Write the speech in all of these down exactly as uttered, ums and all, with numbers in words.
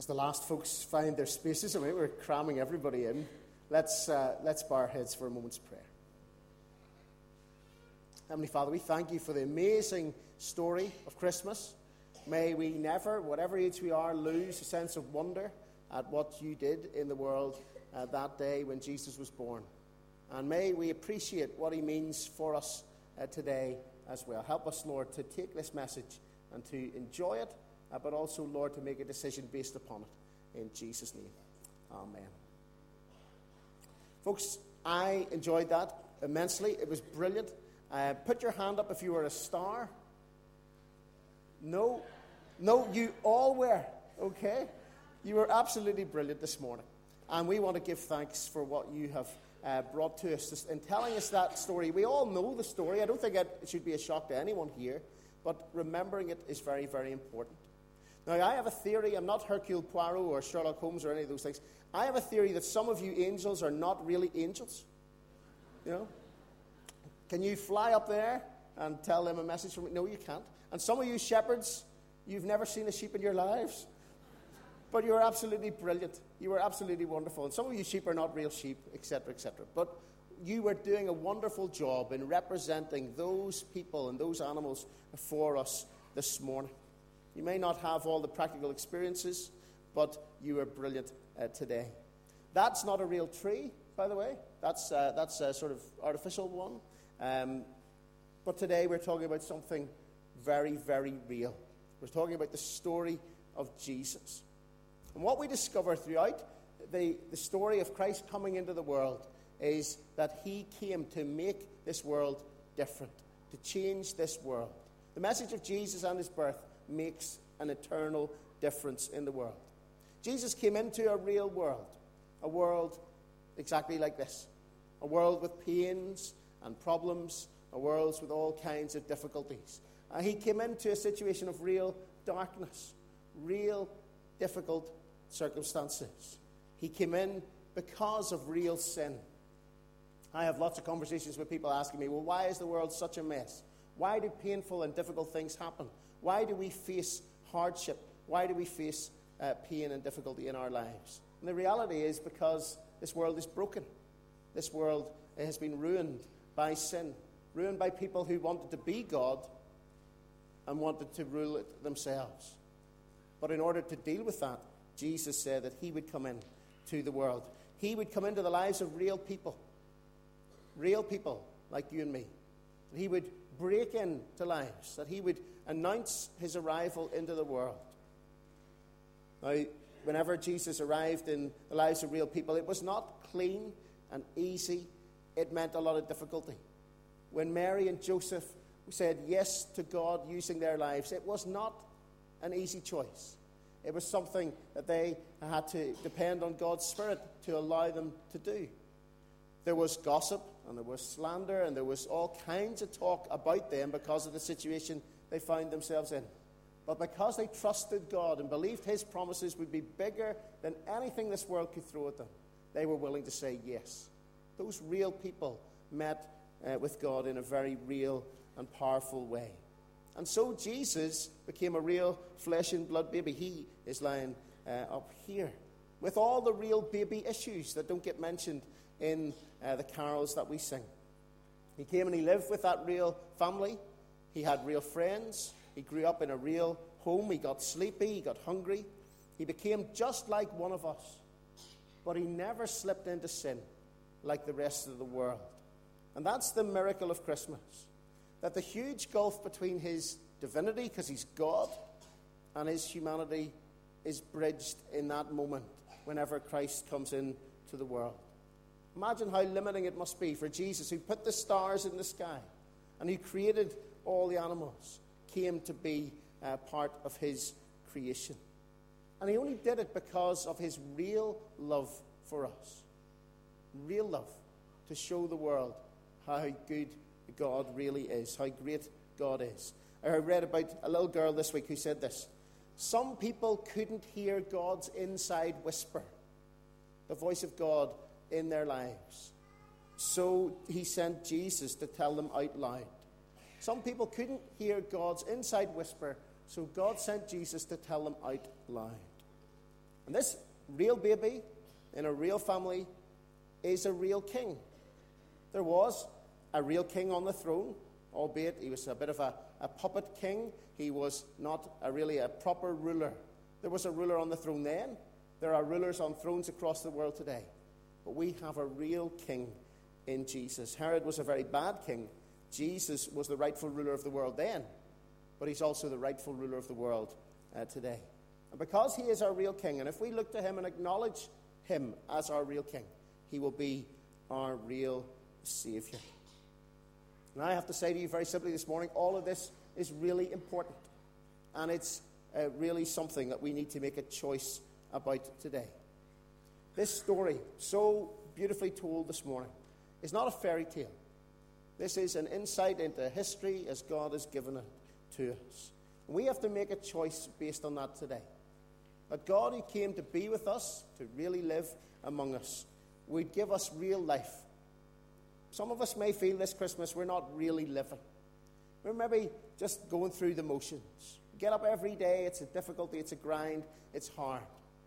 As the last folks find their spaces, I mean, we're cramming everybody in. Let's, uh, let's bow our heads for a moment's prayer. Heavenly Father, we thank you for the amazing story of Christmas. May we never, whatever age we are, lose a sense of wonder at what you did in the world uh, that day when Jesus was born. And may we appreciate what he means for us uh, today as well. Help us, Lord, to take this message and to enjoy it, uh, but also, Lord, to make a decision based upon it. In Jesus' name, amen. Folks, I enjoyed that immensely. It was brilliant. Uh, put your hand up if you were a star. No, no, you all were, okay? You were absolutely brilliant this morning. And we want to give thanks for what you have uh, brought to us in telling us that story. We all know the story. I don't think it should be a shock to anyone here, but remembering it is very, very important. Now, I have a theory. I'm not Hercule Poirot or Sherlock Holmes or any of those things. I have a theory that some of you angels are not really angels. You know? Can you fly up there and tell them a message from me? No, you can't. And some of you shepherds, you've never seen a sheep in your lives. But you are absolutely brilliant. You were absolutely wonderful. And some of you sheep are not real sheep, et cetera, et cetera. But you were doing a wonderful job in representing those people and those animals for us this morning. You may not have all the practical experiences, but you were brilliant uh, today. That's not a real tree, by the way. That's, uh, that's a sort of artificial one. Um, but today we're talking about something very, very real. We're talking about the story of Jesus. And what we discover throughout the, the story of Christ coming into the world is that he came to make this world different, to change this world. The message of Jesus and his birth makes an eternal difference in the world. Jesus came into a real world, a world exactly like this, a world with pains and problems, a world with all kinds of difficulties. Uh, he came into a situation of real darkness, real difficult circumstances. He came in because of real sin. I have lots of conversations with people asking me, well, why is the world such a mess? Why do painful and difficult things happen? Why do we face hardship? Why do we face uh, pain and difficulty in our lives? And the reality is because this world is broken. This world has been ruined by sin, ruined by people who wanted to be God and wanted to rule it themselves. But in order to deal with that, Jesus said that he would come in to the world. He would come into the lives of real people, real people like you and me. That he would break into lives, that he would announce his arrival into the world. Now, whenever Jesus arrived in the lives of real people, it was not clean and easy. It meant a lot of difficulty. When Mary and Joseph said yes to God using their lives, it was not an easy choice. It was something that they had to depend on God's Spirit to allow them to do. There was gossip, and there was slander, and there was all kinds of talk about them because of the situation they found themselves in. But because they trusted God and believed his promises would be bigger than anything this world could throw at them, they were willing to say yes. Those real people met uh, with God in a very real and powerful way. And so Jesus became a real flesh and blood baby. He is lying uh, up here with all the real baby issues that don't get mentioned in uh, the carols that we sing. He came and he lived with that real family. He had real friends. He grew up in a real home. He got sleepy. He got hungry. He became just like one of us. But he never slipped into sin like the rest of the world. And that's the miracle of Christmas. That the huge gulf between his divinity, because he's God, and his humanity is bridged in that moment whenever Christ comes into the world. Imagine how limiting it must be for Jesus, who put the stars in the sky and who created all the animals, came to be uh, part of his creation. And he only did it because of his real love for us. Real love to show the world how good God really is, how great God is. I read about a little girl this week who said this: some people couldn't hear God's inside whisper, the voice of God in their lives. So he sent Jesus to tell them out loud. Some people couldn't hear God's inside whisper, so God sent Jesus to tell them out loud. And this real baby in a real family is a real king. There was a real king on the throne, albeit he was a bit of a, a puppet king. He was not a really a proper ruler. There was a ruler on the throne then. There are rulers on thrones across the world today. But we have a real king in Jesus. Herod was a very bad king. Jesus was the rightful ruler of the world then, but he's also the rightful ruler of the world uh, today. And because he is our real king, and if we look to him and acknowledge him as our real king, he will be our real Savior. And I have to say to you very simply this morning, all of this is really important. And it's uh, really something that we need to make a choice about today. This story, so beautifully told this morning, is not a fairy tale. This is an insight into history as God has given it to us. And we have to make a choice based on that today. That God who came to be with us, to really live among us, would give us real life. Some of us may feel this Christmas we're not really living. We're maybe just going through the motions. We get up every day, it's a difficulty, it's a grind, it's hard.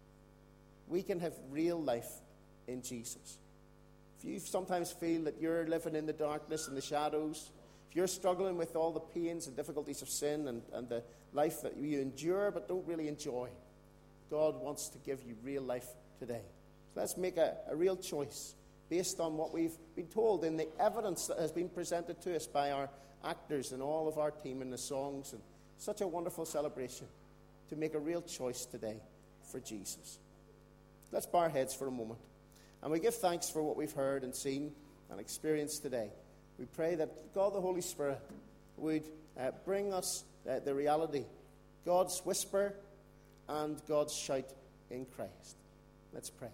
We can have real life in Jesus. If you sometimes feel that you're living in the darkness and the shadows, if you're struggling with all the pains and difficulties of sin and, and the life that you endure but don't really enjoy, God wants to give you real life today. So let's make a, a real choice based on what we've been told in the evidence that has been presented to us by our actors and all of our team in the songs, and such a wonderful celebration, to make a real choice today for Jesus. Let's bow our heads for a moment. And we give thanks for what we've heard and seen and experienced today. We pray that God the Holy Spirit would uh, bring us uh, the reality, God's whisper and God's shout in Christ. Let's pray.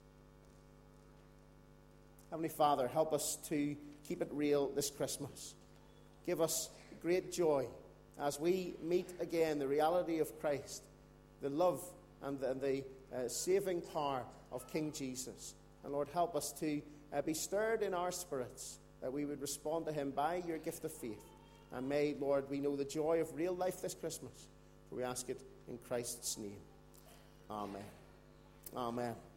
Heavenly Father, help us to keep it real this Christmas. Give us great joy as we meet again the reality of Christ, the love and the, the uh, saving power of King Jesus. And Lord, help us to uh, be stirred in our spirits, that we would respond to him by your gift of faith. And may, Lord, we know the joy of real life this Christmas. For we ask it in Christ's name. Amen. Amen.